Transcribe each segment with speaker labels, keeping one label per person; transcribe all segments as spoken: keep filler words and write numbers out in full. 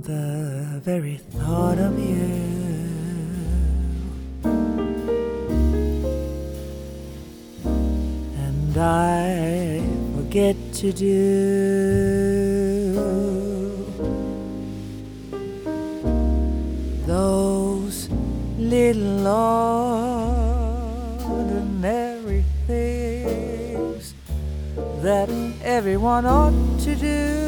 Speaker 1: the very thought of you. And I forget to do those little ordinary things that everyone ought to do.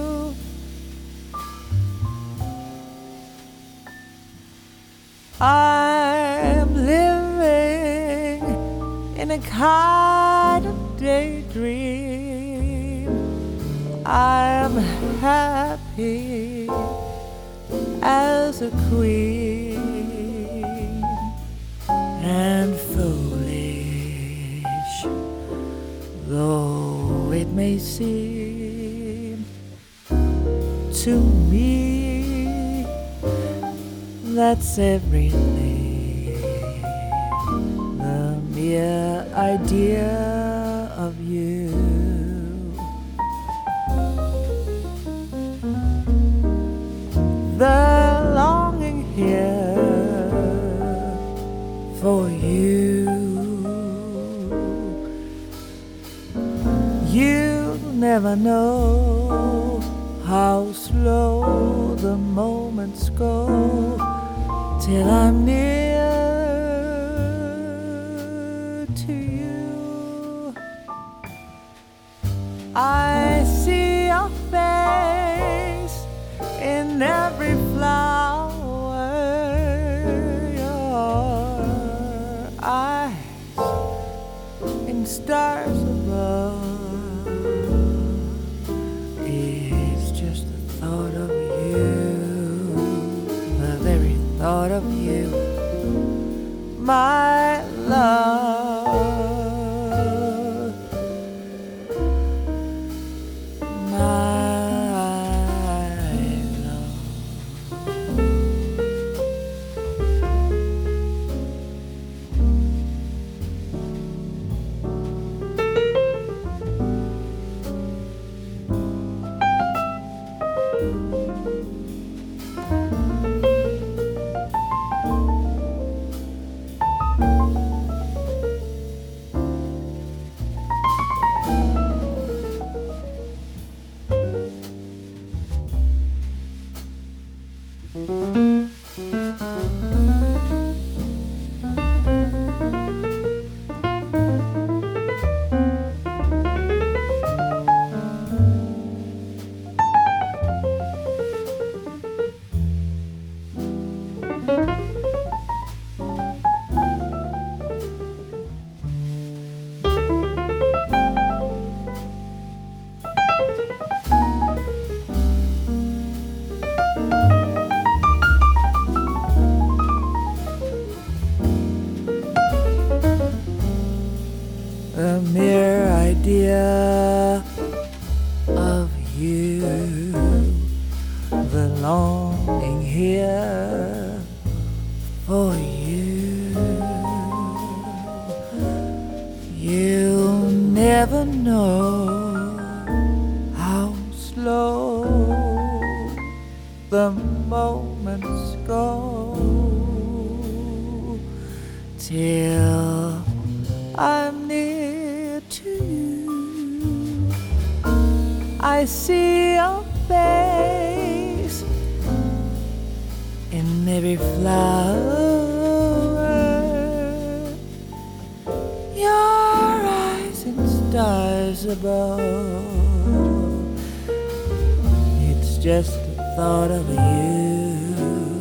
Speaker 1: I'm living in a kind of daydream. I'm happy as a queen and foolish though it may seem to me. That's everything. The mere idea of you. The longing here for you. You'll never know how slow the moments go till I'm near to you. I see your face in every flower, your eyes in stars above. It's just the thought of you, the very thought of you, my love, my love. The mere idea of you, the longing here for you. You'll never know how slow the moments go till I'm near to you. I see your face in every flower, your eyes in stars above. It's just the thought of you,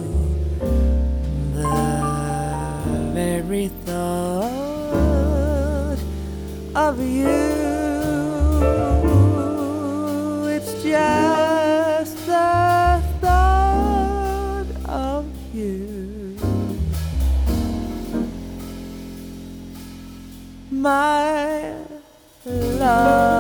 Speaker 1: the very thought of you. It's just the thought of you, my love.